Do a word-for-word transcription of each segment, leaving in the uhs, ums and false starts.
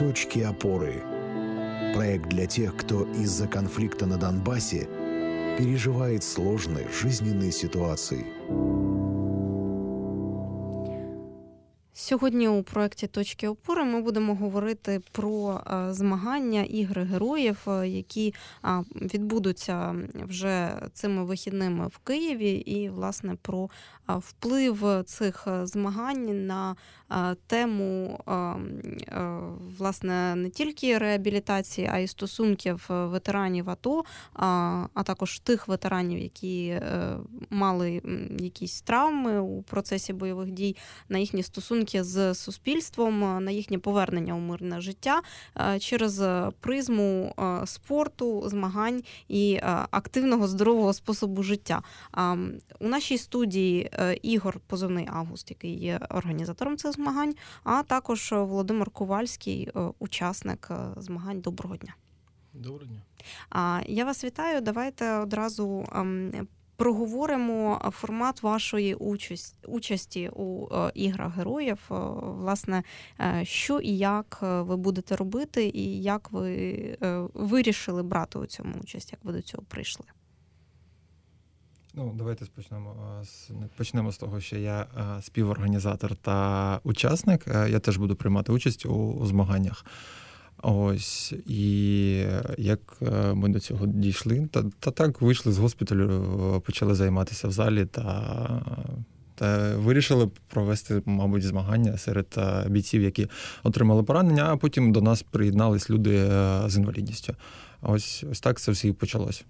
Точки опоры. Проект для тех, кто из-за конфликта на Донбассе переживает сложные жизненные ситуации. Сьогодні у проєкті «Точки опори» ми будемо говорити про змагання «Ігри героїв», які відбудуться вже цими вихідними в Києві, і, власне, про вплив цих змагань на тему, власне, не тільки реабілітації, а й стосунків ветеранів АТО, а також тих ветеранів, які мали якісь травми у процесі бойових дій, на їхні стосунки з суспільством, на їхнє повернення у мирне життя через призму спорту, змагань і активного, здорового способу життя. У нашій студії Ігор, позивний «Август», який є організатором цих змагань, а також Володимир Ковальський, учасник змагань. Доброго дня. Доброго дня. Я вас вітаю. Давайте одразу проговоримо формат вашої участі у «Іграх героїв». Власне, що і як ви будете робити, і як ви вирішили брати у цьому участь, як ви до цього прийшли? Ну, давайте почнемо, почнемо з того, що я співорганізатор та учасник. Я теж буду приймати участь у, у змаганнях. Ось, і як ми до цього дійшли, та, та так вийшли з госпіталю, почали займатися в залі та, та вирішили провести, мабуть, змагання серед бійців, які отримали поранення, а потім до нас приєднались люди з інвалідністю. Ось, ось так це все і почалось.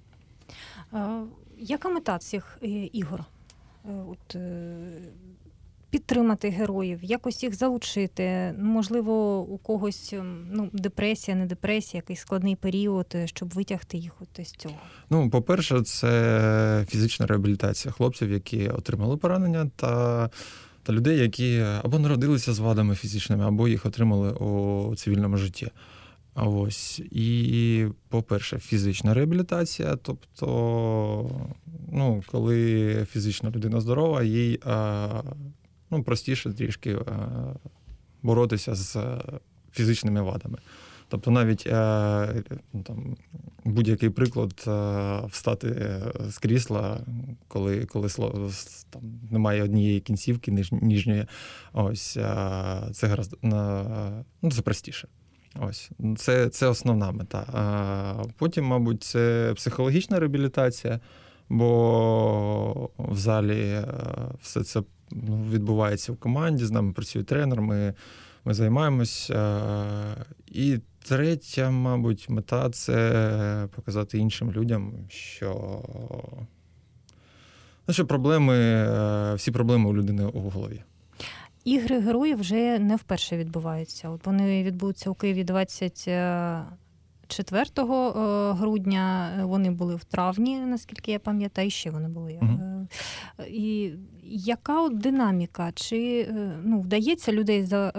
Яка мета цих ігор? От, підтримати героїв, якось їх залучити, можливо, у когось ну, депресія, не депресія, якийсь складний період, щоб витягти їх от з цього? Ну, по-перше, це фізична реабілітація хлопців, які отримали поранення, та, та людей, які або народилися з вадами фізичними, або їх отримали у цивільному житті. А ось, і, по-перше, фізична реабілітація, тобто, ну, коли фізична людина здорова, їй ну, простіше трішки боротися з фізичними вадами. Тобто навіть там, будь-який приклад встати з крісла, коли, коли там, немає однієї кінцівки ніжньої, ось, це, гаразд, ну, це простіше. Ось, це, це основна мета. А потім, мабуть, це психологічна реабілітація, бо в залі все це відбувається в команді, з нами працює тренер, ми, ми займаємося. І третя, мабуть, мета – це показати іншим людям, що, ну, що проблеми, всі проблеми у людини у голові. Ігри героїв вже не вперше відбуваються. От вони відбудуться у Києві двадцять четвертого грудня, вони були в травні, наскільки я пам'ятаю, ще вони були. Угу. І яка от динаміка? Чи ну, вдається людей за,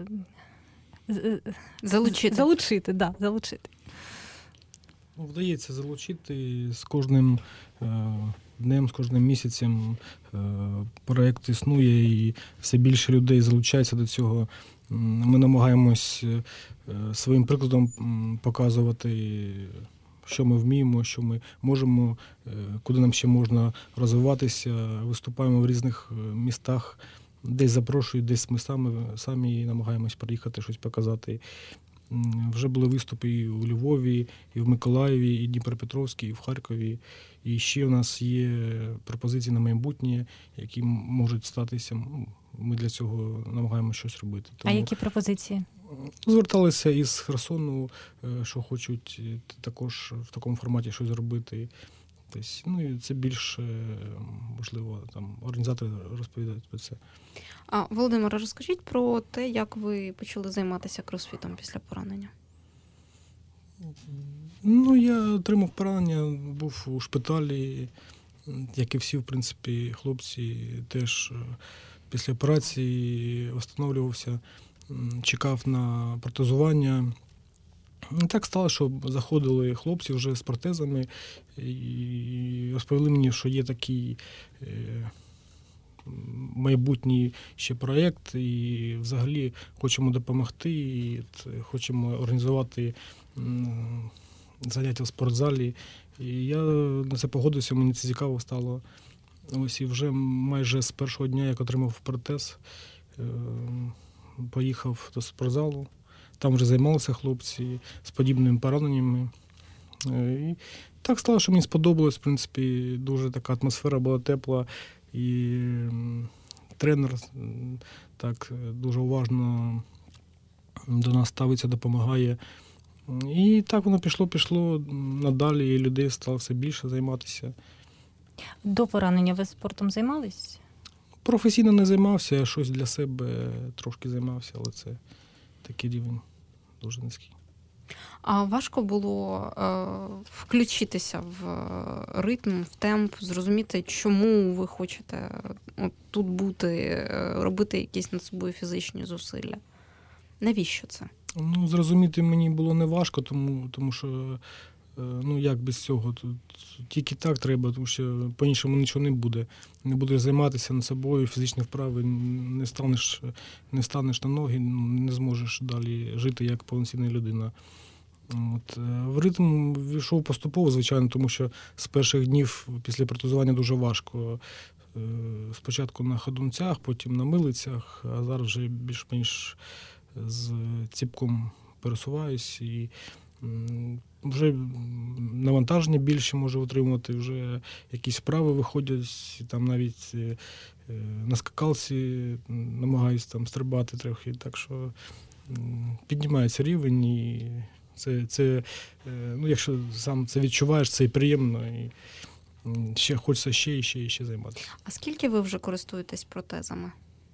залучити? Залучити, да, залучити. Ну, вдається залучити з кожним днем, з кожним місяцем. Проєкт існує і все більше людей залучається до цього. Ми намагаємось своїм прикладом показувати, що ми вміємо, що ми можемо, куди нам ще можна розвиватися. Виступаємо в різних містах, десь запрошують, десь ми самі, самі намагаємось приїхати, щось показати. Вже були виступи і у Львові, і в Миколаєві, і Дніпропетровській, і в Харкові. І ще в нас є пропозиції на майбутнє, які можуть статися. Ми для цього намагаємося щось робити. Тому а які пропозиції? Зверталися із Херсону, що хочуть також в такому форматі щось зробити. Тобто, ну, і це більш, можливо, там організатори розповідають про це. А, Володимир, розкажіть про те, як ви почали займатися кросфітом після поранення. Ну, я отримав поранення, був у шпиталі, як і всі, в принципі, хлопці, теж після операції встановлювався, чекав на протезування. І так стало, що заходили хлопці вже з протезами і розповіли мені, що є такий майбутній ще проєкт, і взагалі хочемо допомогти, і хочемо організувати заняття в спортзалі. І я на це погодився, мені це цікаво стало. Ось і вже майже з першого дня, як отримав протез, поїхав до спортзалу. Там вже займалися хлопці з подібними пораненнями. І так стало, що мені сподобалось, в принципі, дуже така атмосфера була тепла. І тренер так дуже уважно до нас ставиться, допомагає. І так воно пішло-пішло надалі, і людей стало все більше займатися. До поранення ви спортом займались? Професійно не займався, я щось для себе трошки займався, але це такий рівень дуже низький. А важко було е, включитися в ритм, в темп, зрозуміти, чому ви хочете от, тут бути, робити якісь над собою фізичні зусилля? Навіщо це? Ну, зрозуміти мені було не важко, тому, тому що, ну, як без цього, тут тільки так треба, тому що по-іншому нічого не буде. Не будеш займатися над собою, фізичні вправи, не станеш, не станеш на ноги, не зможеш далі жити як повноцінна людина. От. В ритм війшов поступово, звичайно, тому що з перших днів після протезування дуже важко. Спочатку на ходунцях, потім на милицях, а зараз вже більш-менш з ціпком пересуваюсь і вже навантаження більше можу отримувати, вже якісь вправи виходять, там навіть на скакалці намагаюсь там стрибати трохи, так що піднімається рівень і це, це ну, якщо сам це відчуваєш, це і приємно, і ще хочеться ще і ще і ще займатися. А скільки ви вже користуєтесь протезами?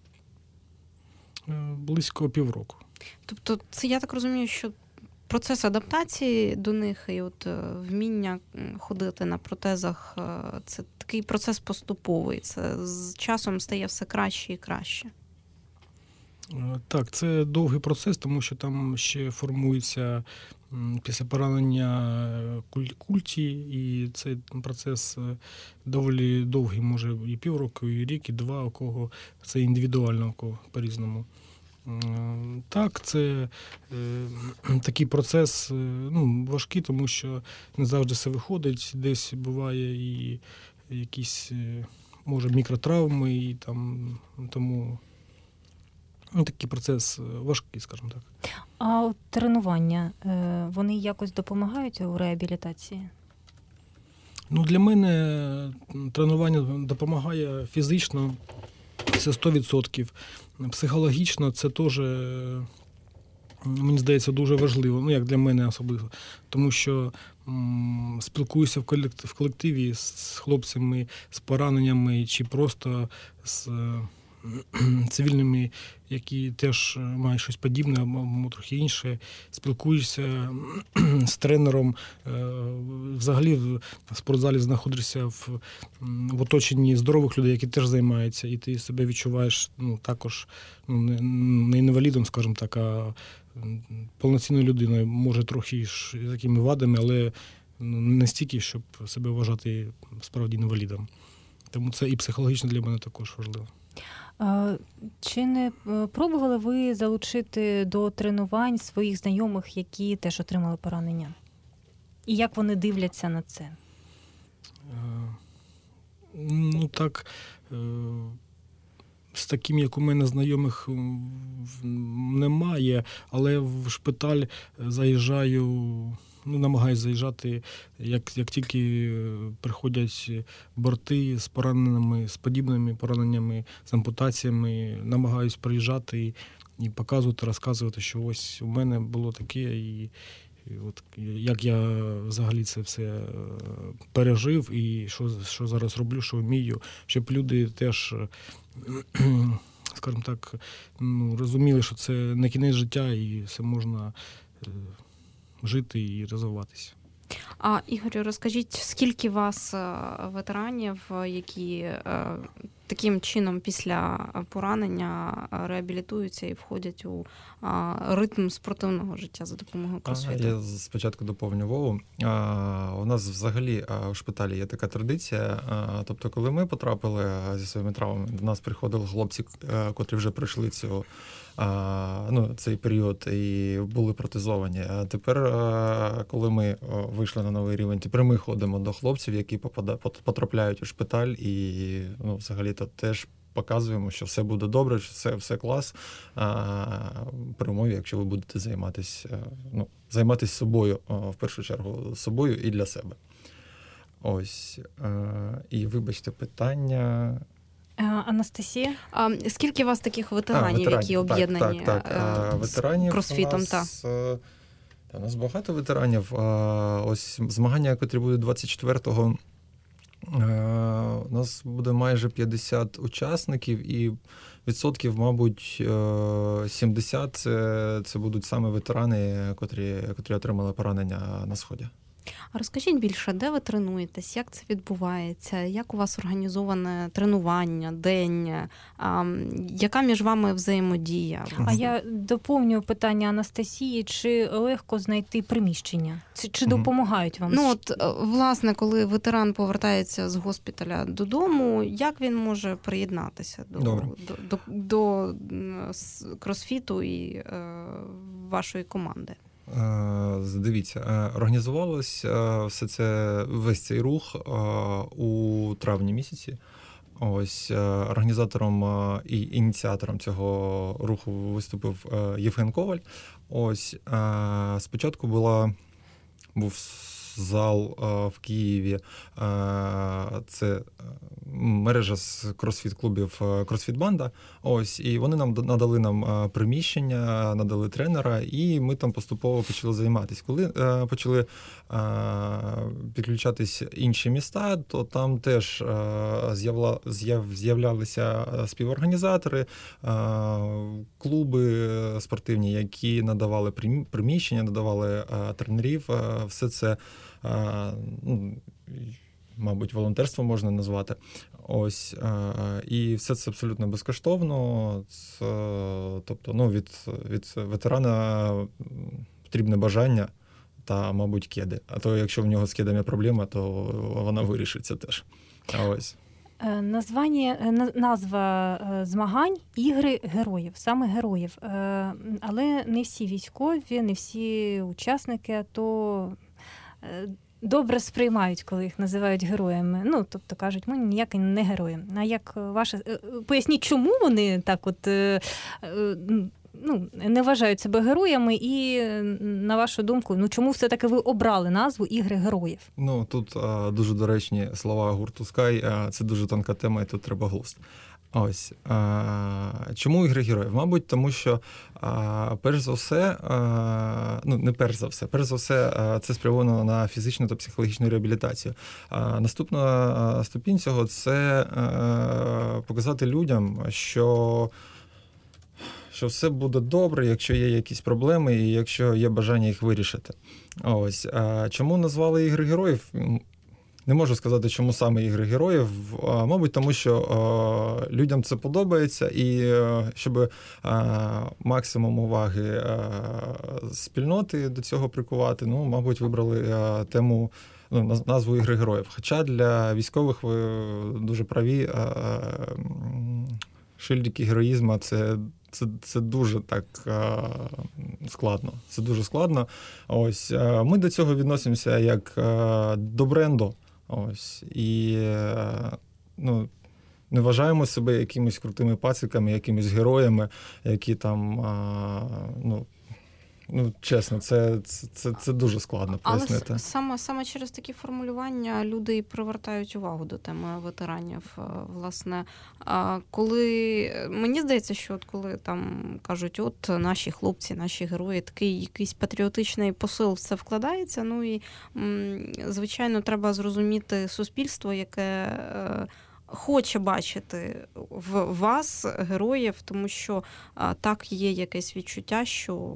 Близько півроку. Тобто це, я так розумію, що процес адаптації до них і от вміння ходити на протезах – це такий процес поступовий, це з часом стає все краще і краще. Так, це довгий процес, тому що там ще формується після поранення культі, і цей процес доволі довгий, може і півроку, і рік, і два, у кого це індивідуально, у кого по-різному. Так, це е, такий процес ну, важкий, тому що не завжди все виходить, десь буває і якісь, може, мікротравми, і там, тому ну, такий процес важкий, скажімо так. А от тренування, вони якось допомагають у реабілітації? Ну, для мене тренування допомагає фізично, це сто відсотків. Психологічно це теж, мені здається, дуже важливо, ну, як для мене особливо. Тому що м, спілкуюся в колективі з хлопцями з пораненнями чи просто з цивільними, які теж мають щось подібне, або трохи інше. Спілкуєшся з тренером, взагалі в спортзалі знаходишся в, в оточенні здорових людей, які теж займаються, і ти себе відчуваєш ну, також ну, не, не інвалідом, скажімо так, а повноцінною людиною, може трохи з такими вадами, але не стільки, щоб себе вважати справді інвалідом. Тому це і психологічно для мене також важливо. Чи не пробували ви залучити до тренувань своїх знайомих, які теж отримали поранення? І як вони дивляться на це? Ну так, з таким, як у мене, знайомих немає, але в шпиталь заїжджаю, ну, намагаюся заїжджати, як, як тільки приходять борти з пораненими, з подібними пораненнями, з ампутаціями, намагаюся приїжджати і, і показувати, розказувати, що ось у мене було таке, і, і от як я взагалі це все пережив, і що, що зараз роблю, що вмію, щоб люди теж, скажімо так, ну, розуміли, що це не кінець життя, і все можна жити і розвиватися. А, Ігорю, розкажіть, скільки вас ветеранів, які таким чином після поранення реабілітуються і входять у ритм спортивного життя за допомогою кросфіту. Я спочатку доповню Вову. У нас взагалі у шпиталі є така традиція. Тобто, коли ми потрапили зі своїми травмами, до нас приходили хлопці, котрі вже пройшли цю ну, цей період і були протезовані. А тепер, коли ми вийшли на новий рівень, тепер ми ходимо до хлопців, які потрапляють у шпиталь, і ну, взагалі-то теж показуємо, що все буде добре, що все, все клас, а, при умові, якщо ви будете займатися, ну, займатися собою, в першу чергу, собою і для себе. Ось. І, вибачте, питання... Анастасія? А скільки у вас таких ветеранів, а, ветеранів які об'єднані так, так, так. з ветеранів кросфітом? У нас, та. У нас багато ветеранів. Ось змагання, котрі будуть двадцять четвертого, у нас буде майже п'ятдесят учасників, і відсотків, мабуть, сімдесят це, це будуть саме ветерани, котрі, котрі отримали поранення на Сході. А розкажіть більше, де ви тренуєтесь, як це відбувається, як у вас організоване тренування, день, а, яка між вами взаємодія? А я доповню питання Анастасії, чи легко знайти приміщення? Чи, чи допомагають вам? Ну, от, власне, коли ветеран повертається з госпіталя додому, як він може приєднатися до, до, до, до кросфіту і е, вашої команди? Дивіться, організувалося все це, весь цей рух у травні місяці. Ось організатором і ініціатором цього руху виступив Євген Коваль. Ось спочатку була був зал в Києві. Це мережа з кросфіт-клубів «Кросфіт-банда». Ось, і вони нам надали нам приміщення, надали тренера, і ми там поступово почали займатися. Коли почали підключатись інші міста, то там теж з'явля, з'яв, з'являлися співорганізатори, клуби спортивні, які надавали приміщення, надавали тренерів. Все це, ну, мабуть, волонтерство можна назвати. Ось, і все це абсолютно безкоштовно. Це, тобто, ну, від, від ветерана потрібне бажання та, мабуть, кеди. А то, якщо в нього з кедами проблема, то вона вирішиться теж. А ось. Названня, назва змагань – ігри героїв, саме героїв. Але не всі військові, не всі учасники АТО добре сприймають, коли їх називають героями. Ну, тобто кажуть, ми ніякі не герої. А як ваше... Поясніть, чому вони так от, ну, не вважають себе героями, і, на вашу думку, ну, чому все-таки ви обрали назву «Ігри героїв»? Ну, тут а, дуже доречні слова гурту Sky, а, це дуже тонка тема, і тут треба глузд. Ось. А, чому ігри героїв? Мабуть, тому що, а, перш за все, а, ну, не перш за все, перш за все, а, це спрямовано на фізичну та психологічну реабілітацію. А, наступна ступінь цього – це а, показати людям, що що все буде добре, якщо є якісь проблеми і якщо є бажання їх вирішити. Ось. А чому назвали ігри героїв? Не можу сказати, чому саме ігри героїв. А, мабуть, тому що а, людям це подобається, і а, щоб а, максимум уваги а, спільноти до цього прикувати, ну, мабуть, вибрали а, тему, ну, назву ігри героїв. Хоча для військових ви дуже праві, а, шильдики героїзму – це Це, це дуже так а, складно. Це дуже складно. Ось, а, ми до цього відносимося як а, до бренду. Ось, і а, ну, не вважаємо себе якимись крутими пациками, якимись героями, які там, а, ну, ну, чесно, це, це, це, це дуже складно пояснити. Але саме, саме через такі формулювання люди і привертають увагу до теми ветеранів. Власне, коли мені здається, що от коли там кажуть, от наші хлопці, наші герої, такий якийсь патріотичний посил в це вкладається, ну і, звичайно, треба зрозуміти суспільство, яке хоче бачити в вас героїв, тому що так є якесь відчуття, що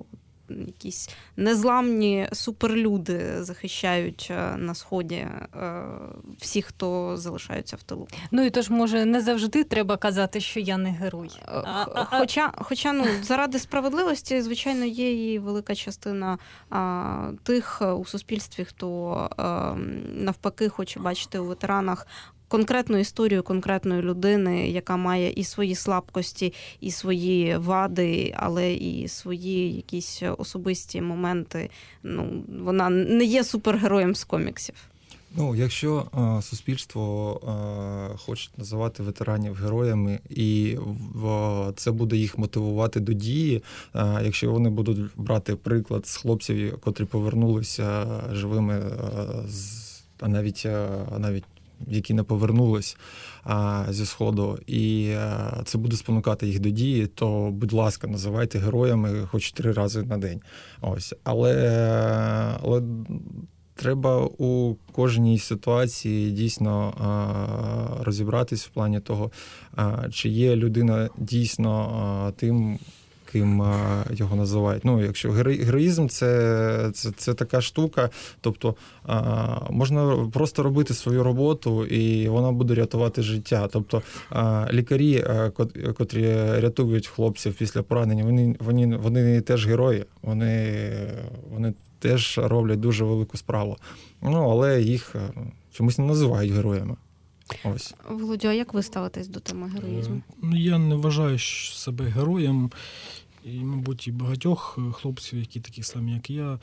якісь незламні суперлюди захищають на Сході всіх, хто залишаються в тилу. Ну і тож, може, не завжди треба казати, що я не герой. Хоча, хоча ну, заради справедливості, звичайно, є і велика частина а, тих у суспільстві, хто а, навпаки хоче бачити у ветеранах конкретну історію конкретної людини, яка має і свої слабкості, і свої вади, але і свої якісь особисті моменти. Ну, вона не є супергероєм з коміксів. Ну, якщо а, суспільство а, хоче називати ветеранів героями, і в, це буде їх мотивувати до дії, а, якщо вони будуть брати приклад з хлопців, котрі повернулися живими, а, з, а навіть, а, навіть які не повернулись а, зі Сходу, і а, це буде спонукати їх до дії, то, будь ласка, називайте героями хоч три рази на день. Ось. Але, але треба у кожній ситуації дійсно а, розібратись в плані того, а, чи є людина дійсно а, тим, ким а, його називають. Ну, якщо героїзм це, це, це така штука, тобто а, можна просто робити свою роботу, і вона буде рятувати життя. Тобто а, лікарі, а, котрі рятують хлопців після поранення, вони, вони, вони теж герої, вони, вони теж роблять дуже велику справу. Ну, але їх чомусь не називають героями. Ось. Володю, а як ви ставитесь до теми героїзму? Я не вважаю себе героєм. І, мабуть, і багатьох хлопців, які такі самі, як я.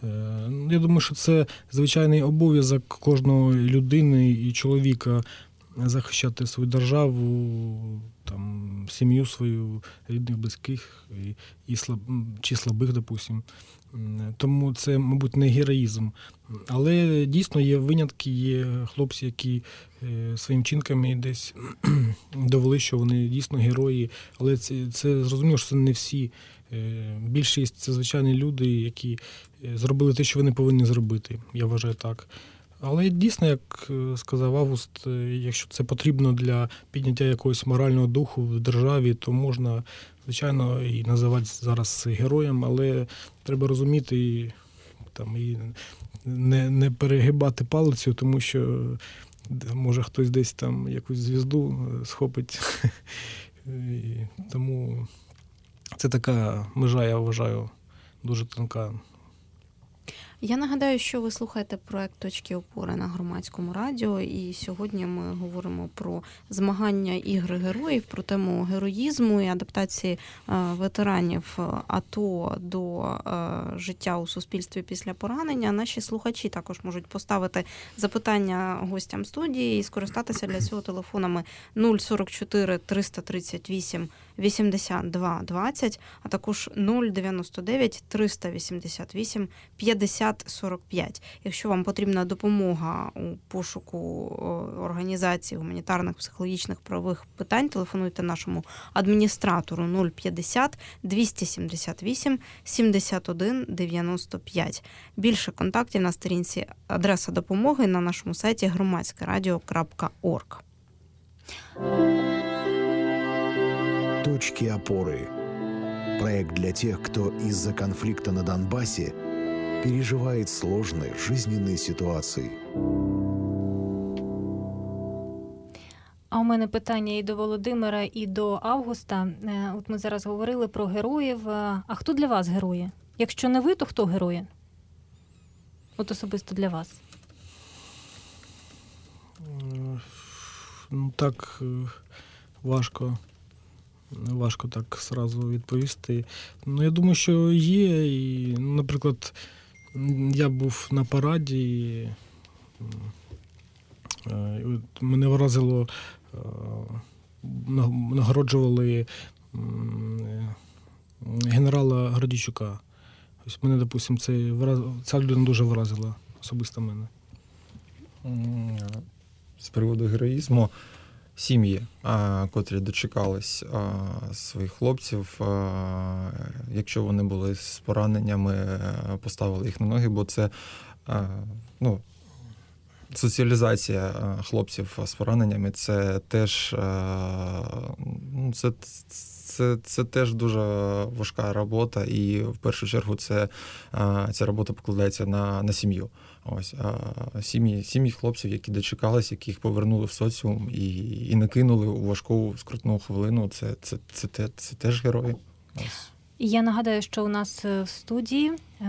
Я думаю, що це звичайний обов'язок кожної людини і чоловіка захищати свою державу, там, сім'ю свою, рідних, близьких і, і слаб, чи слабих, допустим. Тому це, мабуть, не героїзм. Але дійсно є винятки, є хлопці, які своїм чинками десь довели, що вони дійсно герої. Але це, це зрозуміло, що це не всі. Більшість – це звичайні люди, які зробили те, що вони повинні зробити. Я вважаю так. Але дійсно, як сказав Август, якщо це потрібно для підняття якогось морального духу в державі, то можна, звичайно, і називати зараз героєм, але треба розуміти і, там, і не, не перегибати палицю, тому що може хтось десь там якусь звізду схопить. І тому це така межа, я вважаю, дуже тонка. Я нагадаю, що ви слухаєте проект «Точки опори» на Громадському радіо, і сьогодні ми говоримо про змагання ігри героїв, про тему героїзму і адаптації ветеранів АТО до життя у суспільстві після поранення. Наші слухачі також можуть поставити запитання гостям студії і скористатися для цього телефонами нуль сорок чотири триста тридцять вісім вісімдесят два двадцять, а також нуль дев'яносто дев'ять триста вісімдесят вісім п'ятдесят сорок п'ять. Якщо вам потрібна допомога у пошуку організації гуманітарних, психологічних, правових питань, телефонуйте нашому адміністратору нуль п'ятдесят двісті сімдесят вісім сімдесят один дев'яносто п'ять. Більше контактів на сторінці адреса допомоги на нашому сайті громадське радіо крапка орг. «Точки опоры» – проект для тех, кто из-за конфликта на Донбассе переживает сложные жизненные ситуации. А у мене питання і до Володимира, і до Августа. От ми зараз говорили про героїв. А хто для вас герої? Якщо не ви, то хто герої? От особисто для вас. Ну, так важко. Важко так сразу відповісти. Ну, я думаю, що є. І, наприклад, я був на параді, мене вразило, нагороджували генерала Гордійчука. Ось мене, допустим, це, ця людина дуже вразила, особисто мене. З приводу героїзму, сім'ї, котрі дочекались своїх хлопців, якщо вони були з пораненнями, поставили їх на ноги, бо це, ну, соціалізація хлопців з пораненнями – це теж, ну, це, це, це теж дуже важка робота, і в першу чергу це, ця робота покладається на, на сім'ю. Ось, сім'ї, сім'ї хлопців, які дочекались, яких повернули в соціум і, і не кинули у важку скрутну хвилину, це, це, це, це, це теж герої. Ось. Я нагадаю, що у нас в студії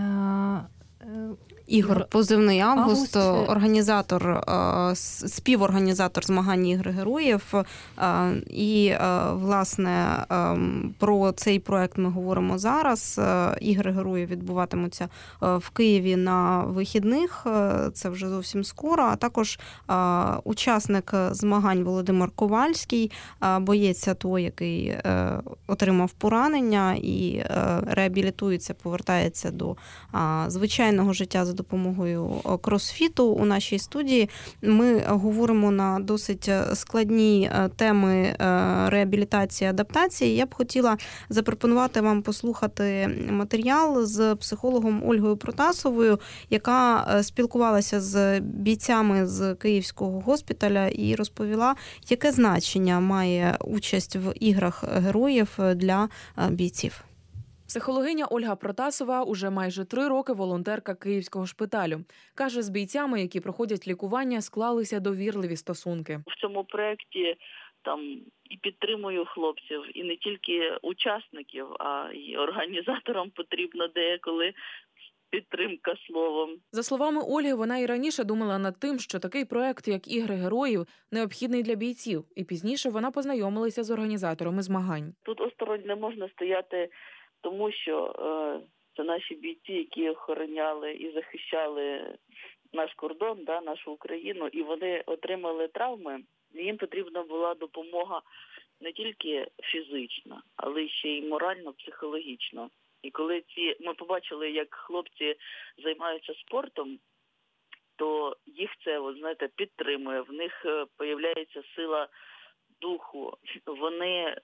Ігор, позивний Август, Август, організатор, співорганізатор змагань Ігри героїв. І, власне, про цей проект ми говоримо зараз. Ігри героїв відбуватимуться в Києві на вихідних, це вже зовсім скоро. А також учасник змагань Володимир Ковальський, боєць АТО, який отримав поранення і реабілітується, повертається до звичайного життя за допомогою кросфіту. У нашій студії ми говоримо на досить складні теми реабілітації, адаптації. Я б хотіла запропонувати вам послухати матеріал з психологом Ольгою Протасовою, яка спілкувалася з бійцями з Київського госпіталя і розповіла, яке значення має участь в іграх героїв для бійців. Психологиня Ольга Протасова уже майже три роки волонтерка Київського шпиталю. Каже, з бійцями, які проходять лікування, склалися довірливі стосунки. В цьому проєкті там і підтримую хлопців, і не тільки учасників, а й організаторам потрібно деколи підтримка словом. За словами Ольги, вона і раніше думала над тим, що такий проєкт, як «Ігри героїв», необхідний для бійців. І пізніше вона познайомилася з організаторами змагань. Тут осторонь не можна стояти, тому що е, це наші бійці, які охороняли і захищали наш кордон, да, нашу Україну, і вони отримали травми. І їм потрібна була допомога не тільки фізична, але ще й морально-психологічно. І коли ці ми побачили, як хлопці займаються спортом, то їх це, от, знаєте, підтримує. В них появляється сила духу. Вони е,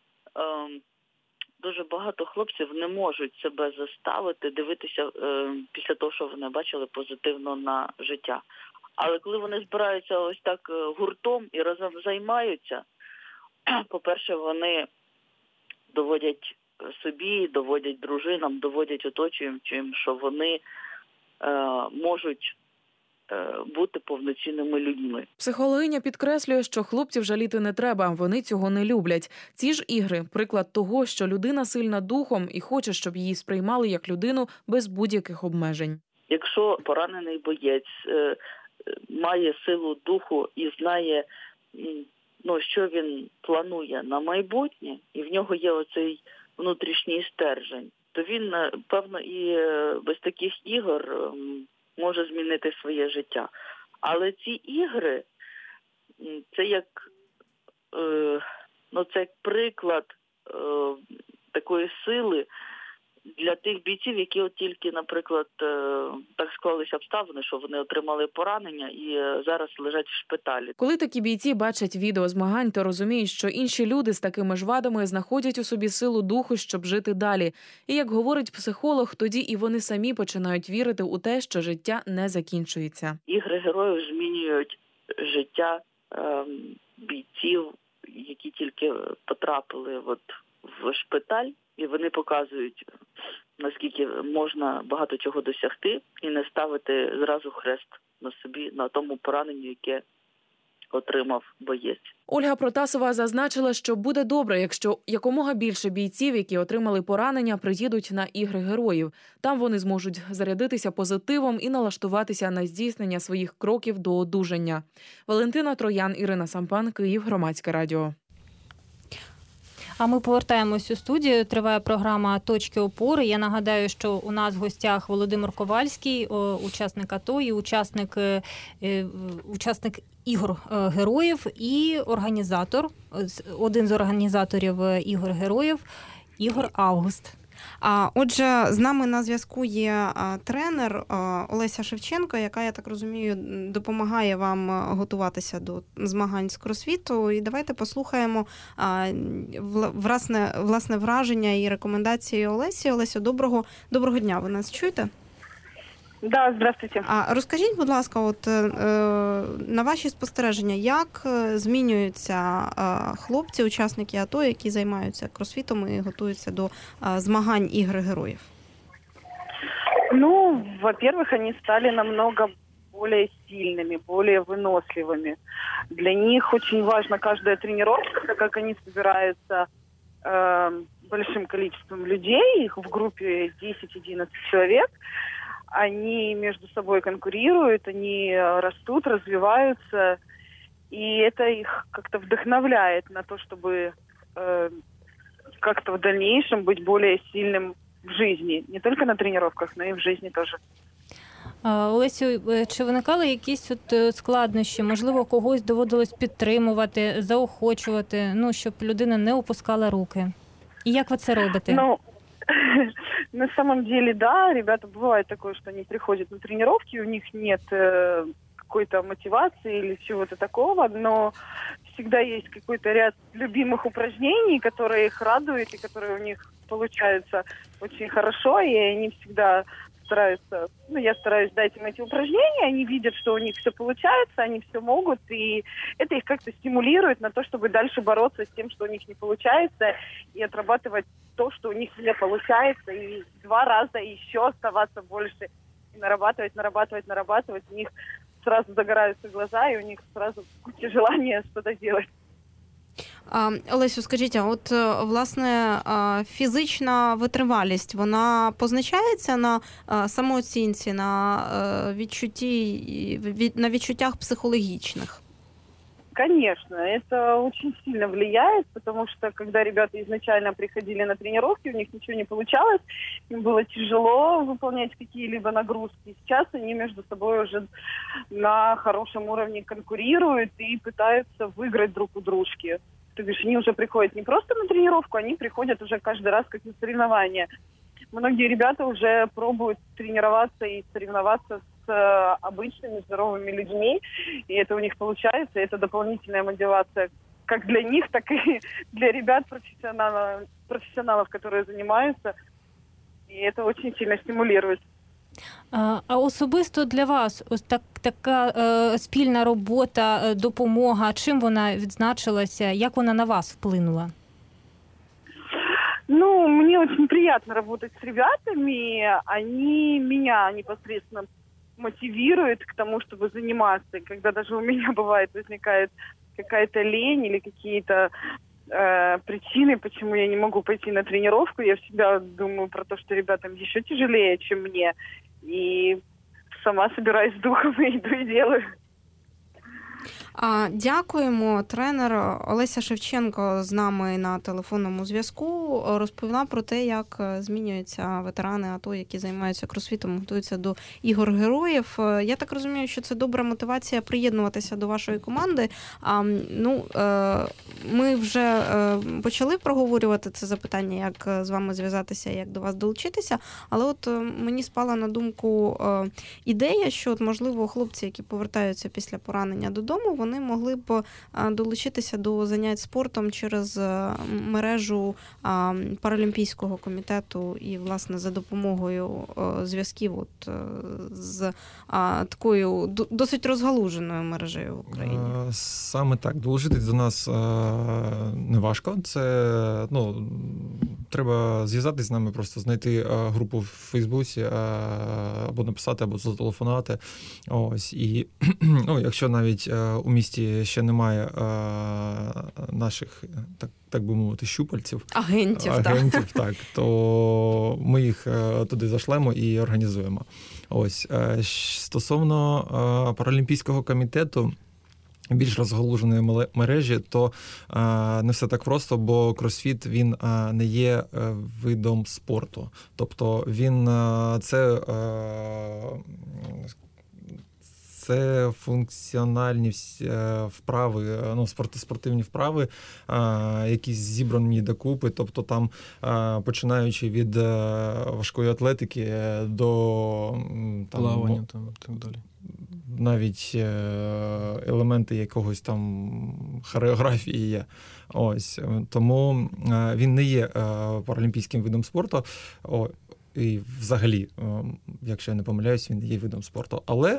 дуже багато хлопців не можуть себе заставити дивитися е, після того, що вони бачили позитивно на життя. Але коли вони збираються ось так гуртом і разом займаються, по-перше, вони доводять собі, доводять дружинам, доводять оточуючим, що вони е, можуть е, бути повноцінними людьми. Психологиня підкреслює, що хлопців жаліти не треба, вони цього не люблять. Ці ж ігри – приклад того, що людина сильна духом і хоче, щоб її сприймали як людину без будь-яких обмежень. Якщо поранений боєць е, має силу духу і знає, ну, що він планує на майбутнє, і в нього є оцей внутрішній стержень, то він, певно, і без таких ігор може змінити своє життя. Але ці ігри, це як, ну, це як приклад такої сили для тих бійців, які от тільки, наприклад, так склалися обставини, що вони отримали поранення і зараз лежать в шпиталі. Коли такі бійці бачать відео змагань, то розуміють, що інші люди з такими ж вадами знаходять у собі силу духу, щоб жити далі. І, як говорить психолог, тоді і вони самі починають вірити у те, що життя не закінчується. Ігри героїв змінюють життя е, бійців, які тільки потрапили от в шпиталь. І вони показують, наскільки можна багато чого досягти і не ставити зразу хрест на собі, на тому пораненню, яке отримав боєць. Ольга Протасова зазначила, що буде добре, якщо якомога більше бійців, які отримали поранення, приїдуть на ігри героїв. Там вони зможуть зарядитися позитивом і налаштуватися на здійснення своїх кроків до одужання. Валентина Троян, Ірина Сампан, Київ, Громадське радіо. А ми повертаємось у студію. Триває програма «Точки опори». Я нагадаю, що у нас в гостях Володимир Ковальський, учасник АТО і учасник, учасник ігор героїв і організатор, один з організаторів ігор героїв Ігор Август. А отже, з нами на зв'язку є тренер Олеся Шевченко, яка, я так розумію, допомагає вам готуватися до змагань з кросфіту. І давайте послухаємо власне, власне враження і рекомендації Олесі. Олесю, доброго, доброго дня. Ви нас чуєте? Да, здравствуйте. А розкажіть, будь ласка, от е, на ваші спостереження, як змінюються е, хлопці, учасники АТО, які займаються кросфітом і готуються до е, змагань Ігри Героїв? Ну, во-первых, они стали намного более сильными, более выносливыми. Для них очень важна каждая тренировка, так как они собираются э, большим количеством людей, их в группе десять-одиннадцать человек. Они между собой конкурируют, они растут, развиваются, и это их как-то вдохновляет на то, чтобы э, как-то в дальнейшем быть более сильным в житті, не тільки на тренуваннях, але й в житті теж. Олесю, чи виникали якісь от складнощі? Можливо, когось доводилось підтримувати, заохочувати, ну, щоб людина не опускала руки? І як ви це робите? Ну, на самом деле, да, ребята, бывает такое, что они приходят на тренировки, у них нет э, какой-то мотивации или чего-то такого, но всегда есть какой-то ряд любимых упражнений, которые их радуют и которые у них получаются очень хорошо, и они всегда стараются, ну, я стараюсь дать им эти упражнения, они видят, что у них все получается, они все могут, и это их как-то стимулирует на то, чтобы дальше бороться с тем, что у них не получается, и отрабатывать то, что у них не получается, и два раза еще оставаться больше, и нарабатывать, нарабатывать, нарабатывать, у них сразу загораются глаза, и у них сразу куча желания что-то делать. Олесю, скажіть, а от, власне, фізична витривалість, вона позначається на самооцінці, на відчутті, на відчуттях психологічних? Конечно, это очень сильно влияет, потому что когда ребята изначально приходили на тренировки, у них ничего не получалось, им было тяжело выполнять какие-либо нагрузки. Сейчас они между собой уже на хорошем уровне конкурируют и пытаются выиграть друг у дружки. То бишь они уже приходят не просто на тренировку, они приходят уже каждый раз как на соревнования. Многие ребята уже пробуют тренироваться и соревноваться с обычными здоровыми людьми, и это у них получается, и это дополнительная мотивация как для них, так и для ребят, профессионалов, профессионалов, которые занимаются, и это очень сильно стимулирует. А, а особисто для вас ось так, така е, спільна робота, допомога, чим вона відзначилася, як вона на вас вплинула? Ну, мне очень приятно работать с ребятами, они меня непосредственно мотивируют к тому, чтобы заниматься. Когда даже у меня бывает возникает какая-то лень или какие-то э, причины, почему я не могу пойти на тренировку, я всегда думаю про то, что ребятам еще тяжелее, чем мне. И сама собираюсь с духом и иду и делаю. Дякуємо. Тренер Олеся Шевченко з нами на телефонному зв'язку розповіла про те, як змінюються ветерани АТО, які займаються кросфітом, готуються до ігор героїв. Я так розумію, що це добра мотивація приєднуватися до вашої команди. Ну, ми вже почали проговорювати це запитання, як з вами зв'язатися, як до вас долучитися, але от мені спала на думку ідея, що, от, можливо, хлопці, які повертаються після поранення додому, вони могли б долучитися до занять спортом через мережу Паралімпійського комітету і, власне, за допомогою зв'язків от з такою досить розгалуженою мережею в Україні. Саме так. Долучитись до нас не важко. Це, ну, треба зв'язатись з нами, просто знайти групу в Фейсбуці або написати, або зателефонувати. Ось. І, ну, якщо навіть у місті ще немає а, наших, так, так би мовити, щупальців, агентів, агентів так, то ми їх туди зашлемо і організуємо. Ось. Стосовно Паралімпійського комітету, більш розгалуженої мережі, то а, не все так просто, бо кросфіт, він а, не є а, видом спорту. Тобто він, а, це а, Це функціональні вправи, ну, спортивні вправи, якісь зібрані докупи, тобто там, починаючи від важкої атлетики до там, плавання там, так далі. Навіть елементи якогось там хореографії є. Ось. Тому він не є паралімпійським видом спорту. і взагалі, якщо я не помиляюсь, він є видом спорту. Але,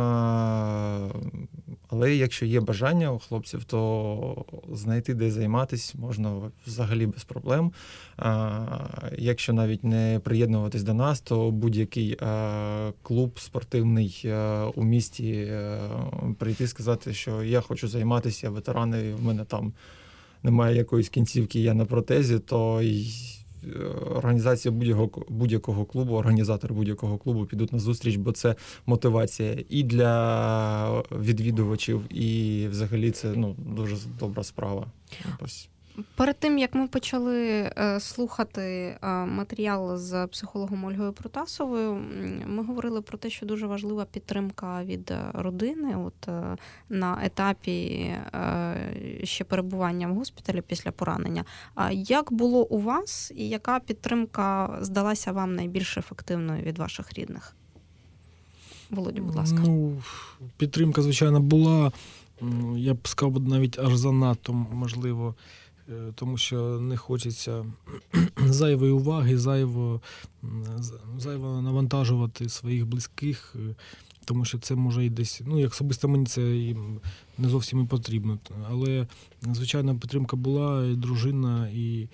але якщо є бажання у хлопців, то знайти, де займатися, можна взагалі без проблем. Якщо навіть не приєднуватись до нас, то будь-який клуб спортивний у місті прийти сказати, що я хочу займатися, я ветеран, і в мене там немає якоїсь кінцівки, я на протезі, то й організація будь-якого, будь-якого клубу, організатори будь-якого клубу підуть на зустріч, бо це мотивація і для відвідувачів, і взагалі це ну, дуже добра справа. Ось. Перед тим, як ми почали е, слухати е, матеріал з психологом Ольгою Протасовою, ми говорили про те, що дуже важлива підтримка від родини от, е, на етапі е, ще перебування в госпіталі після поранення. А як було у вас і яка підтримка здалася вам найбільш ефективною від ваших рідних? Володю, будь ласка. Ну, підтримка, звичайно, була, я б сказав, навіть аж занадто, можливо, тому що не хочеться зайвої уваги, зайво, зайво навантажувати своїх близьких, тому що це може і десь, ну, як особисто мені це і не зовсім і потрібно. Але, звичайно, підтримка була, і дружина, і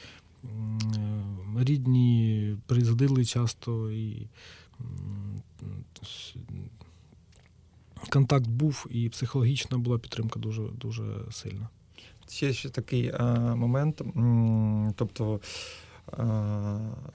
рідні приїздили часто, і контакт був, і психологічна була підтримка дуже, дуже сильна. Ще ще такий а, момент, тобто а,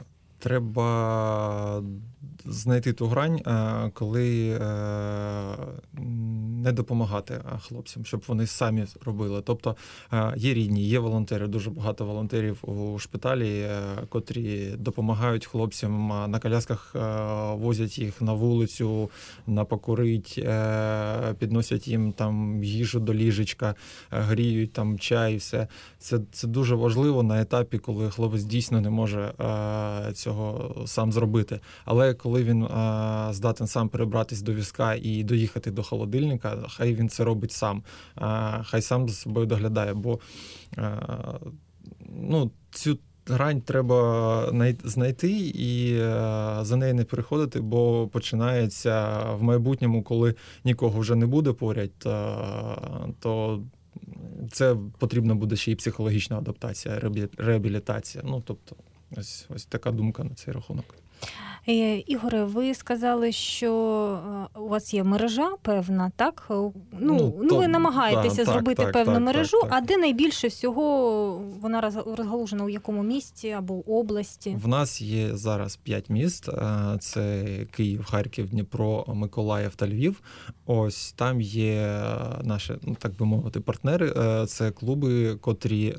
треба знайти ту грань, а, коли а, не допомагати хлопцям, щоб вони самі робили. Тобто а, є рідні, є волонтери, дуже багато волонтерів у шпиталі, а, котрі допомагають хлопцям, а, на колясках а, возять їх на вулицю, на покурить, а, підносять їм там їжу до ліжечка, а, гріють там чай, все. Це, це дуже важливо на етапі, коли хлопець дійсно не може а, цього сам зробити. Але коли він а, здатен сам перебратись до візка і доїхати до холодильника, хай він це робить сам, а, хай сам за собою доглядає, бо а, ну, цю грань треба знайти і а, за неї не переходити, бо починається в майбутньому, коли нікого вже не буде поряд, а, то це потрібна буде ще й психологічна адаптація, реабілітація. Ну, тобто, ось, ось така думка на цей рахунок. Ігоре, ви сказали, що у вас є мережа певна, так? Ну, ну, ну ви намагаєтеся да, зробити так, певну так, мережу, так, так. А де найбільше всього вона розгалужена, у якому місті або області? В нас є зараз п'ять міст. Це Київ, Харків, Дніпро, Миколаїв та Львів. Ось там є наші, ну, так би мовити, партнери. Це клуби, котрі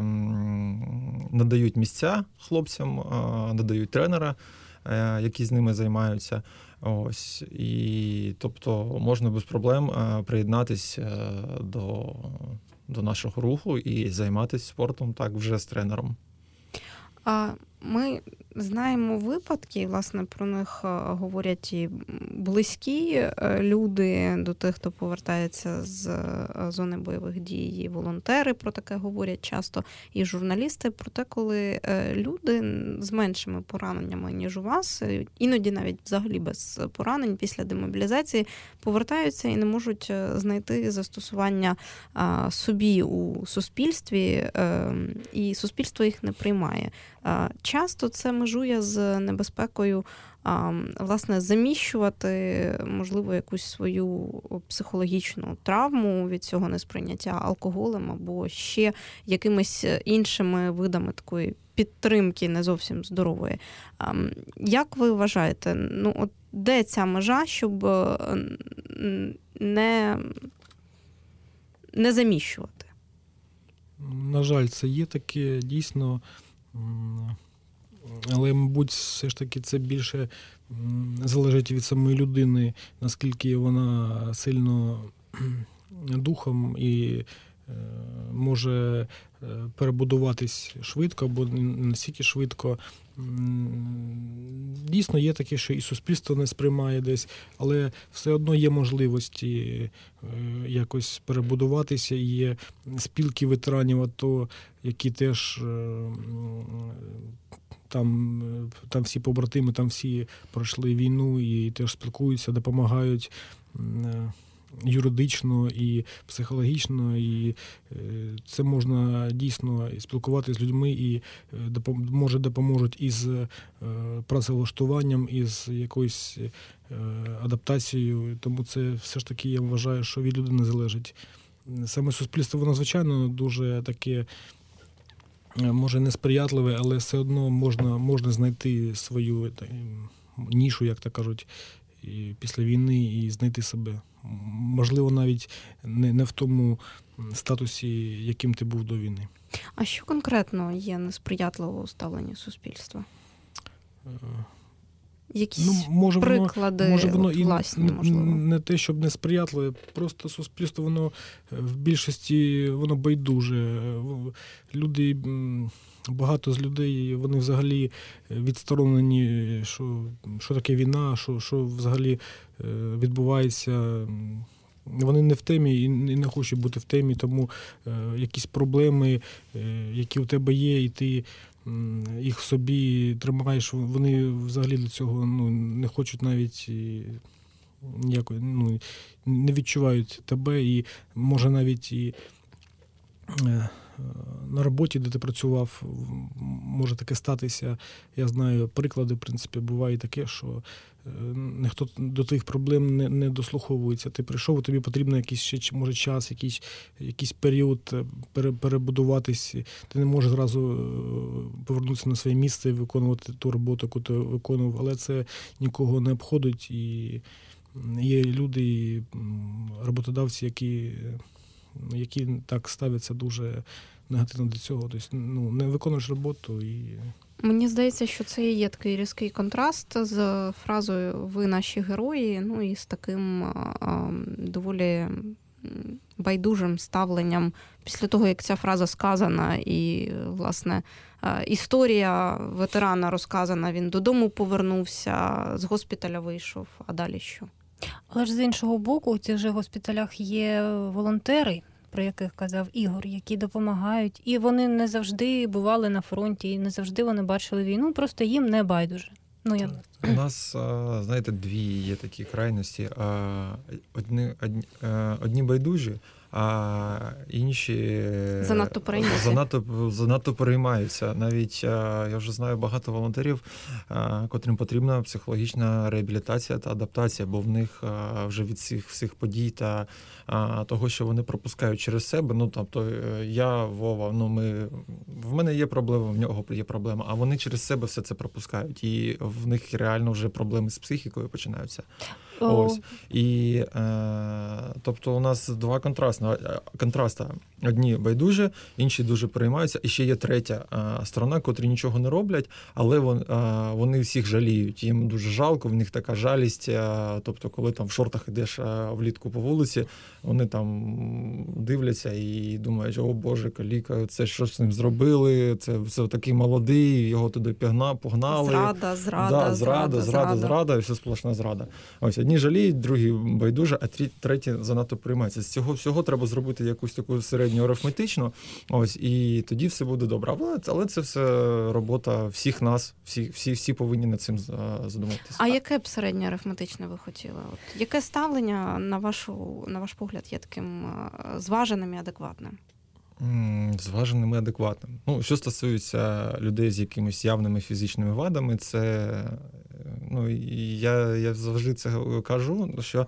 надають місця хлопцям, надають тренера, які з ними займаються. Ось. І, тобто, можна без проблем приєднатися до, до нашого руху і займатися спортом так вже з тренером. А ми знаємо випадки, власне, про них говорять і близькі люди до тих, хто повертається з зони бойових дій, і волонтери про таке говорять часто, і журналісти про те, коли люди з меншими пораненнями, ніж у вас, іноді навіть взагалі без поранень після демобілізації, повертаються і не можуть знайти застосування собі у суспільстві, і суспільство їх не приймає. Часто це межує з небезпекою, власне, заміщувати, можливо, якусь свою психологічну травму від цього несприйняття алкоголем або ще якимись іншими видами такої підтримки не зовсім здорової. Як ви вважаєте, ну, от де ця межа, щоб не, не заміщувати? На жаль, це є таке, дійсно. Але, мабуть, все ж таки це більше залежить від самої людини, наскільки вона сильно духом і може перебудуватись швидко або не настільки швидко. Дійсно, є таке, що і суспільство не сприймає десь, але все одно є можливості якось перебудуватися. І є спілки ветеранів АТО, які теж там, там всі побратими, там всі пройшли війну і теж спілкуються, допомагають юридично і психологічно, і це можна дійсно спілкуватися з людьми, і може допоможуть із працевлаштуванням, із якоюсь адаптацією. Тому це все ж таки, я вважаю, що від людини залежить. Саме суспільство, воно, звичайно, дуже таке, може, несприятливе, але все одно можна, можна знайти свою та, нішу, як то кажуть, і після війни, і знайти себе. Можливо, навіть не, не в тому статусі, яким ти був до війни. А що конкретно є несприятливого ставлення суспільства? Якісь ну, може приклади воно, може воно і власні, можливо? Не те, щоб несприятливе, просто суспільство, воно в більшості, воно байдуже. Люди, багато з людей, вони взагалі відсторонені, що, що таке війна, що, що взагалі відбувається. Вони не в темі і не хочуть бути в темі, тому якісь проблеми, які у тебе є, і ти їх в собі тримаєш, вони взагалі до цього ну, не хочуть навіть ніякої, ну, не відчувають тебе, і може навіть і на роботі, де ти працював, може таке статися. Я знаю приклади, в принципі, буває таке, що ніхто до тих проблем не, не дослуховується. Ти прийшов, і тобі потрібно якийсь ще, може, час, якийсь, якийсь період пере, перебудуватись. Ти не можеш зразу повернутися на своє місце і виконувати ту роботу, яку ти виконував, але це нікого не обходить. І є люди, і роботодавці, які, які так ставляться дуже негативно до цього. Тобто, ну, не виконуєш роботу і... Мені здається, що це і є такий різкий контраст з фразою «ви наші герої», ну і з таким а, доволі байдужим ставленням після того, як ця фраза сказана, і, власне, історія ветерана розказана, він додому повернувся, з госпіталя вийшов, а далі що? Але ж з іншого боку, у цих же госпіталях є волонтери, про яких казав Ігор, які допомагають. І вони не завжди бували на фронті, і не завжди вони бачили війну, просто їм не байдуже. Ну, я... У нас, знаєте, дві є такі крайності. Одні, одні, одні байдужі, а інші занадто переймаються. Занадто, занадто переймаються. Навіть я вже знаю багато волонтерів, котрим потрібна психологічна реабілітація та адаптація, бо в них вже від цих всіх подій та того, що вони пропускають через себе. Ну, тобто я, Вова, ну ми в мене є проблема, в нього є проблема, а вони через себе все це пропускають, і в них реально вже проблеми з психікою починаються. О. Ось. І, е, тобто у нас два контрасти. контрасти. Одні байдужі, інші дуже переймаються. І ще є третя е, сторона, котрі нічого не роблять, але вон, е, вони всіх жаліють. Їм дуже жалко, в них така жалість. Е, тобто, коли там в шортах йдеш е, влітку по вулиці, вони там дивляться і думають, о Боже, каліка, це що з ним зробили, це, це такий молодий, його туди пігна, погнали. Зрада, зрада, да, зрада, зрада, зрада, зрада, і все сплошна зрада. Ось, одні жаліють, другі байдуже, а треті занадто приймаються. З цього всього треба зробити якусь таку середню арифметичну, ось, і тоді все буде добре. Але, але це все робота всіх нас, всі, всі, всі повинні над цим задуматися. А яке б середнє арифметичне ви хотіли? От, яке ставлення, на, вашу, на ваш погляд, є таким зваженим і адекватним? Зваженим і адекватним. Ну, що стосується людей з якимись явними фізичними вадами, це, ну, я, я завжди це кажу, що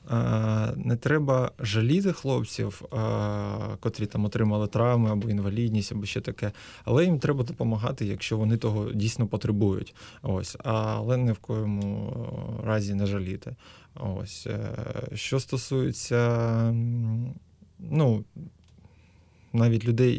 е, не треба жаліти хлопців, е, котрі там отримали травми або інвалідність, або ще таке, але їм треба допомагати, якщо вони того дійсно потребують. Ось, але ні в коєму разі не жаліти. Ось, е, що стосується, ну, навіть людей,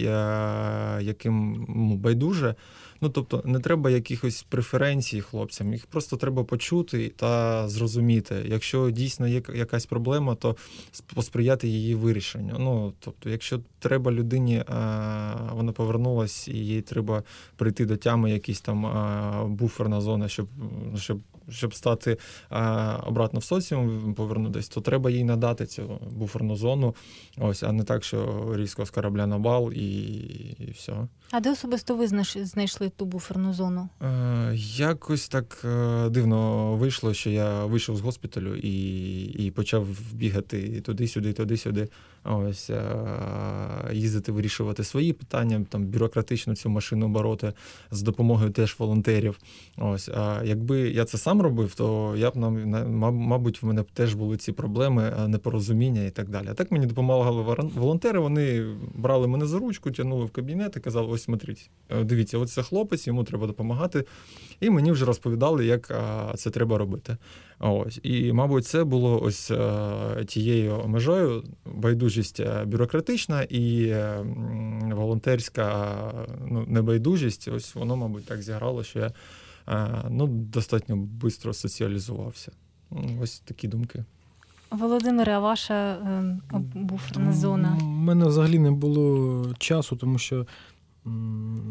яким ну, байдуже, ну, тобто не треба якихось преференцій хлопцям, їх просто треба почути та зрозуміти. Якщо дійсно є якась проблема, то посприяти її вирішенню. Ну, тобто, якщо треба людині, вона повернулась, і їй треба прийти до тями, якийсь там буферна зона, щоб, щоб щоб стати а, обратно в соціум, повернутися, то треба їй надати цю буферну зону, ось, а не так, що різко з корабля на бал і, і все. А де особисто ви знайшли ту буферну зону? Якось так дивно вийшло, що я вийшов з госпіталю і, і почав бігати туди-сюди, туди-сюди. Ось, їздити, вирішувати свої питання, там, бюрократично цю машину бороти з допомогою теж волонтерів. Ось, а якби я це сам робив, то я б, мабуть, в мене б теж були ці проблеми, непорозуміння і так далі. А так мені допомагали волонтери, вони брали мене за ручку, тягнули в кабінет і казали, ось, смотрите, дивіться, ось це хлопець, йому треба допомагати. І мені вже розповідали, як це треба робити. Ось. І, мабуть, це було ось тією межою, байдужість бюрократична і волонтерська, ну, небайдужість. Ось воно, мабуть, так зіграло, що я, ну, достатньо швидко соціалізувався. Ось такі думки. Володимире, а ваша е, буферна зона? У мене взагалі не було часу, тому що м-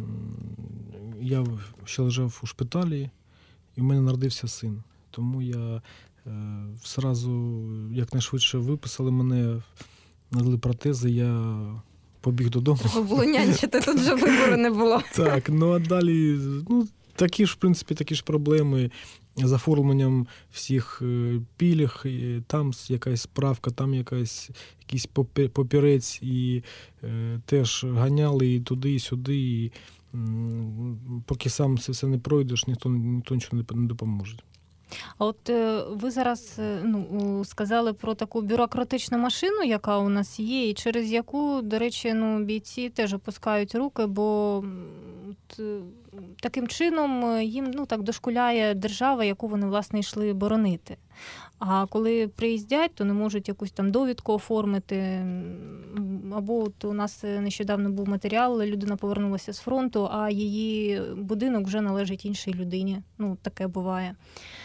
я ще лежав у шпиталі, і в мене народився син. Тому я е, зразу, якнайшвидше виписали мене, надали протези, я побіг додому. Треба було нянчити, тут вже вибору не було. Так, ну а далі, ну, такі ж, в принципі, такі ж проблеми з оформленням всіх пільг, там якась справка, там якась, якийсь папірець, і е, теж ганяли і туди, і сюди, і м, поки сам це все не пройдеш, ніхто, ніхто нічого не допоможе. А от ви зараз, ну, сказали про таку бюрократичну машину, яка у нас є, і через яку, до речі, ну, бійці теж опускають руки, бо от, таким чином їм, ну, так дошкуляє держава, яку вони, власне, йшли боронити. А коли приїздять, то не можуть якусь там довідку оформити. Або от у нас нещодавно був матеріал, людина повернулася з фронту, а її будинок вже належить іншій людині. Ну, таке буває.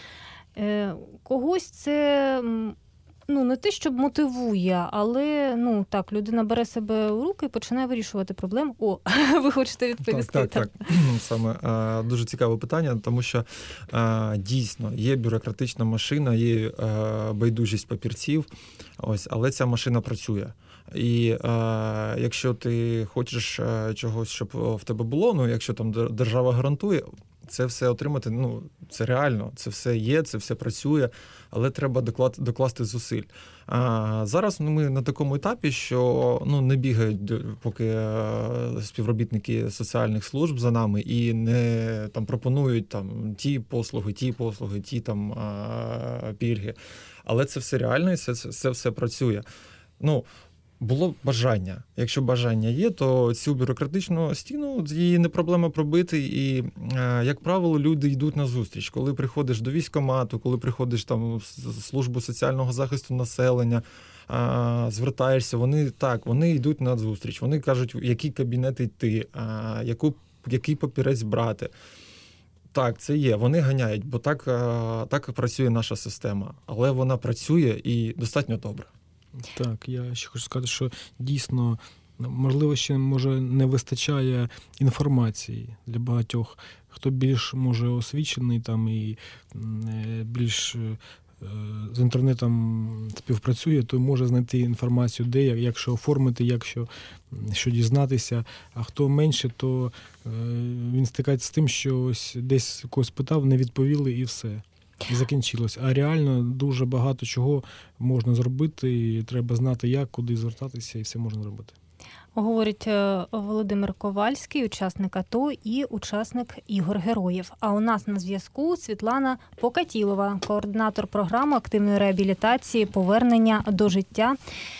Когось це, ну, не те, щоб мотивує, але, ну, так, людина бере себе у руки і починає вирішувати проблему. О, ви хочете відповісти? Так, так, так. Саме а, дуже цікаве питання, тому що а, дійсно є бюрократична машина, є а, байдужість папірців, ось, але ця машина працює. І е, якщо ти хочеш е, чогось, щоб в тебе було, ну, якщо там держава гарантує, це все отримати, ну, це реально, це все є, це все працює, але треба доклад, докласти зусиль. А зараз ми на такому етапі, що, ну, не бігають поки співробітники соціальних служб за нами і не там пропонують там ті послуги, ті послуги, ті там а, пільги. Але це все реально і це, це все працює. Ну, було бажання. Якщо бажання є, то цю бюрократичну стіну, її не проблема пробити. І, як правило, люди йдуть на зустріч. Коли приходиш до військкомату, коли приходиш там в службу соціального захисту населення, звертаєшся, вони так, вони йдуть на зустріч. Вони кажуть, в який кабінет йти, яку, який папірець брати. Так, це є. Вони ганяють, бо так, так працює наша система. Але вона працює і достатньо добре. Так, я ще хочу сказати, що дійсно, можливо, ще, може, не вистачає інформації для багатьох. Хто більш, може, освічений там і більш з інтернетом співпрацює, то може знайти інформацію, де, як що оформити, як що, що дізнатися. А хто менше, то він стикається з тим, що ось десь когось питав, не відповіли і все. І закінчилось. А реально дуже багато чого можна зробити, і треба знати, як, куди звертатися, і все можна зробити. Говорить Володимир Ковальський, учасник АТО і учасник Ігор Героїв. А у нас на зв'язку Світлана Покатілова, координатор програми активної реабілітації, повернення до життя.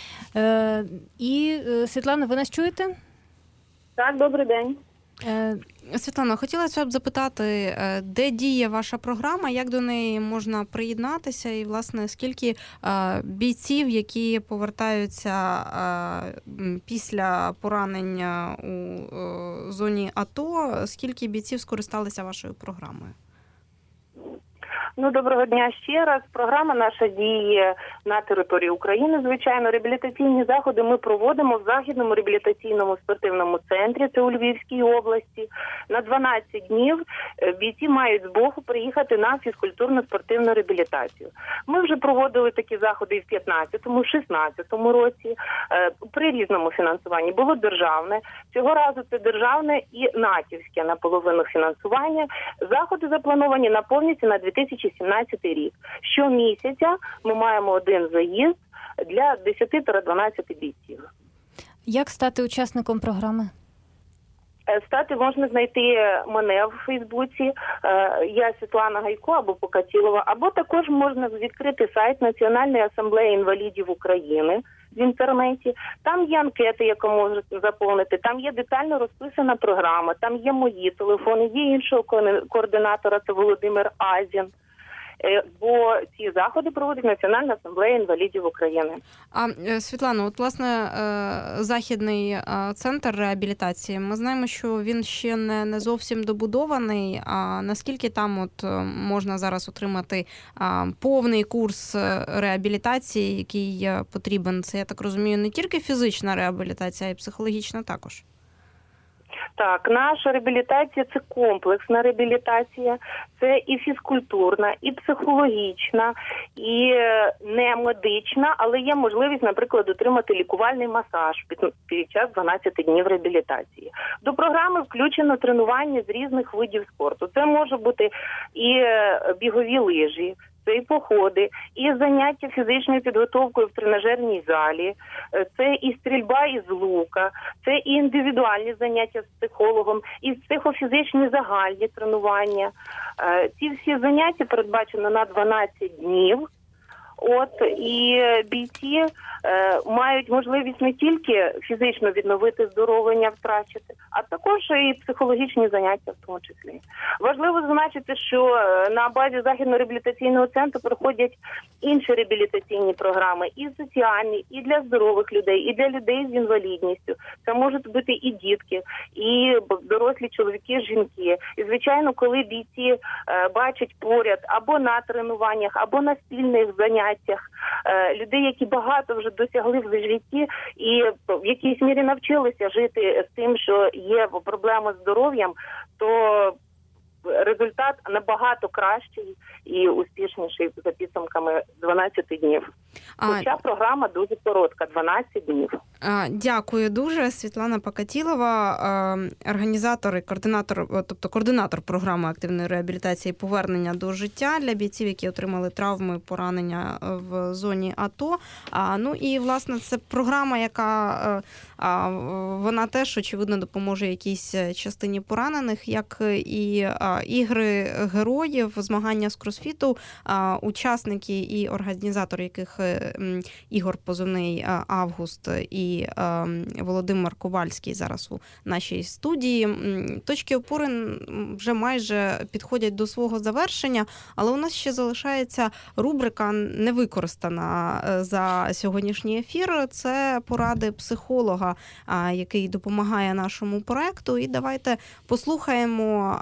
І, Світлана, ви нас чуєте? Так, добрий день. Світлана, хотілося б запитати, де діє ваша програма, як до неї можна приєднатися і, власне, скільки бійців, які повертаються після поранення у зоні АТО, скільки бійців скористалися вашою програмою? Ну, доброго дня ще раз. Програма наша діє на території України. Звичайно, реабілітаційні заходи ми проводимо в Західному реабілітаційному спортивному центрі, це у Львівській області. На дванадцять днів бійці мають змогу приїхати на фізкультурно-спортивну реабілітацію. Ми вже проводили такі заходи і в п'ятнадцятому, шістнадцятому році. При різному фінансуванні було державне. Цього разу це державне і натівське наполовину фінансування. Заходи заплановані на повністю на дві тисячі сімнадцятий рік. Щомісяця ми маємо один заїзд для десять-дванадцять бійців. Як стати учасником програми? Стати можна знайти мене в Фейсбуці, я Світлана Гайко або Покатілова, або також можна відкрити сайт Національної асамблеї інвалідів України в інтернеті. Там є анкети, яку можете заповнити, там є детально розписана програма, там є мої телефони, є іншого координатора, це Володимир Азін. Бо ці заходи проводить Національна асамблея інвалідів України. А, Світлано, от, власне, Західний центр реабілітації, ми знаємо, що він ще не, не зовсім добудований. А наскільки там от можна зараз отримати а, повний курс реабілітації, який потрібен? Це, я так розумію, не тільки фізична реабілітація, а й психологічна також. Так, наша реабілітація – це комплексна реабілітація, це і фізкультурна, і психологічна, і не медична, але є можливість, наприклад, отримати лікувальний масаж під, під час дванадцяти днів реабілітації. До програми включено тренування з різних видів спорту. Це може бути і бігові лижі, це і походи, і заняття фізичною підготовкою в тренажерній залі, це і стрільба із лука, це і індивідуальні заняття з психологом, і психофізичні загальні тренування. Ці всі заняття передбачено на дванадцять днів. От, і бійці е, мають можливість не тільки фізично відновити здоров'я, втрачати, а також і психологічні заняття в тому числі. Важливо зазначити, що на базі Західного реабілітаційного центру проходять інші реабілітаційні програми, і соціальні, і для здорових людей, і для людей з інвалідністю. Це можуть бути і дітки, і дорослі чоловіки, жінки. І, звичайно, коли бійці е, бачать поряд або на тренуваннях, або на спільних заняттях, людей, які багато вже досягли в житті і в якійсь мірі навчилися жити з тим, що є проблеми з здоров'ям, то результат набагато кращий і успішніший за підсумками дванадцяти днів. Хоча а... програма дуже коротка, дванадцять днів. Дякую дуже. Світлана Покатілова, організатор і координатор, тобто координатор програми активної реабілітації і повернення до життя для бійців, які отримали травми, поранення в зоні АТО. Ну і, власне, це програма, яка вона теж, очевидно, допоможе якійсь частині поранених, як і ігри героїв, змагання з кросфіту, учасники і організатор яких Ігор позивний Август і Володимир Ковальський зараз у нашій студії. Точки опори вже майже підходять до свого завершення, але у нас ще залишається рубрика невикористана за сьогоднішній ефір. Це поради психолога, який допомагає нашому проекту. І давайте послухаємо,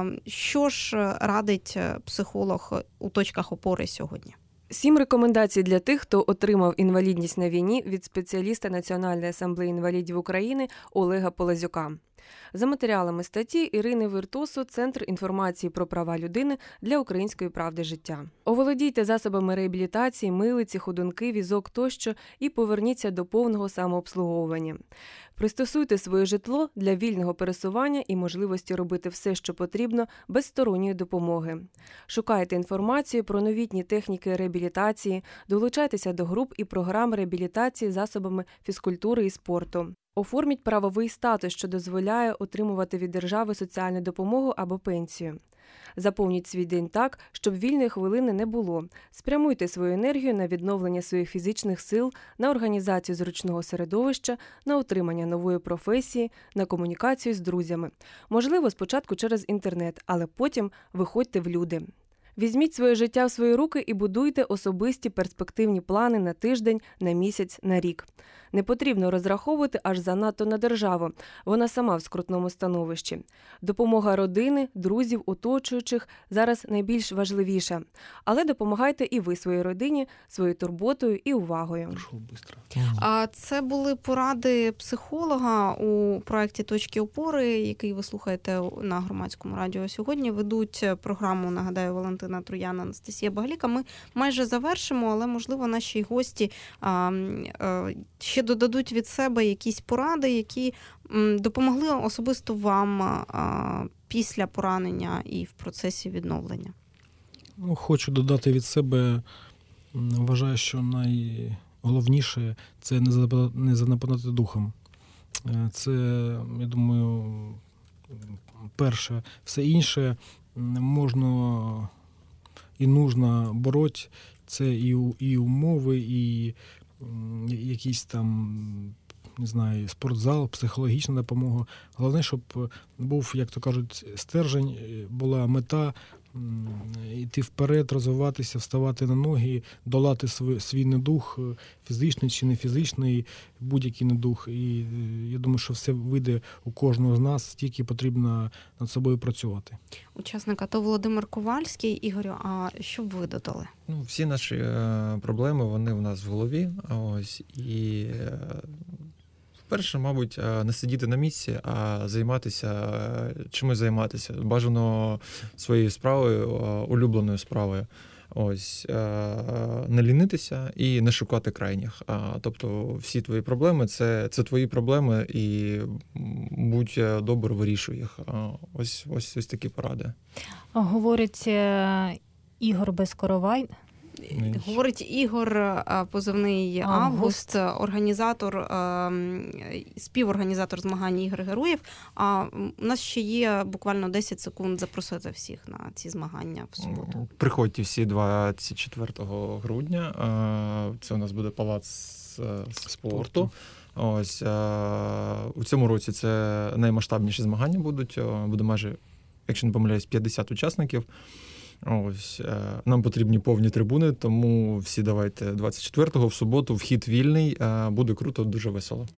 що ж радить психолог у точках опори сьогодні. Сім рекомендацій для тих, хто отримав інвалідність на війні від спеціаліста Національної асамблеї інвалідів України Олега Полазюка. За матеріалами статті Ірини Виртосу «Центр інформації про права людини для української правди життя». Оволодійте засобами реабілітації, милиці, ходунки, візок тощо і поверніться до повного самообслуговування. Пристосуйте своє житло для вільного пересування і можливості робити все, що потрібно, без сторонньої допомоги. Шукайте інформацію про новітні техніки реабілітації, долучайтеся до груп і програм реабілітації засобами фізкультури і спорту. Оформіть правовий статус, що дозволяє отримувати від держави соціальну допомогу або пенсію. Заповніть свій день так, щоб вільної хвилини не було. Спрямуйте свою енергію на відновлення своїх фізичних сил, на організацію зручного середовища, на отримання нової професії, на комунікацію з друзями. Можливо, спочатку через інтернет, але потім виходьте в люди. Візьміть своє життя в свої руки і будуйте особисті перспективні плани на тиждень, на місяць, на рік. Не потрібно розраховувати аж занадто на державу, вона сама в скрутному становищі. Допомога родини, друзів, оточуючих зараз найбільш важливіша. Але допомагайте і ви своїй родині, своєю турботою і увагою. А це були поради психолога у проєкті «Точки опори», який ви слухаєте на Громадському радіо сьогодні. Ведуть програму, нагадаю, Валентина Троян, Анастасія Багаліка. Ми майже завершимо, але, можливо, наші гості а, а, ще додадуть від себе якісь поради, які м, допомогли особисто вам а, після поранення і в процесі відновлення. Ну, хочу додати від себе, вважаю, що найголовніше – це не занепадати духом. Це, я думаю, перше. Все інше можна і нужно бороти. Це і, і умови, і якийсь там, не знаю, спортзал, психологічна допомога. Головне, щоб був, як то кажуть, стержень, була мета йти вперед, розвиватися, вставати на ноги, долати свій, свій недух, фізичний чи не фізичний, будь-який недух. І я думаю, що все вийде у кожного з нас, тільки потрібно над собою працювати. Учасник АТО Володимир Ковальський. Ігорю, а що б ви додали? Ну, всі наші е, проблеми, вони у нас в голові. Ось, і е, перше, мабуть, не сидіти на місці, а займатися, чимось займатися. Бажано своєю справою, улюбленою справою. Ось, не лінитися і не шукати крайніх. Тобто всі твої проблеми – це, це твої проблеми, і будь добре, вирішуй їх. Ось, ось, ось такі поради. Говорить Ігор Безкоровай. Говорить Ігор, позивний Август, організатор, співорганізатор змагань Ігри Героїв. А у нас ще є буквально десять секунд запросити всіх на ці змагання в суботу. Приходьте всі двадцять четвертого грудня. Це у нас буде палац спорту. Ось, у цьому році це наймасштабніші змагання будуть. Буде майже, якщо не помиляюсь, п'ятдесят учасників. Ось, нам потрібні повні трибуни, тому всі давайте двадцять четвертого в суботу, вхід вільний, буде круто, дуже весело.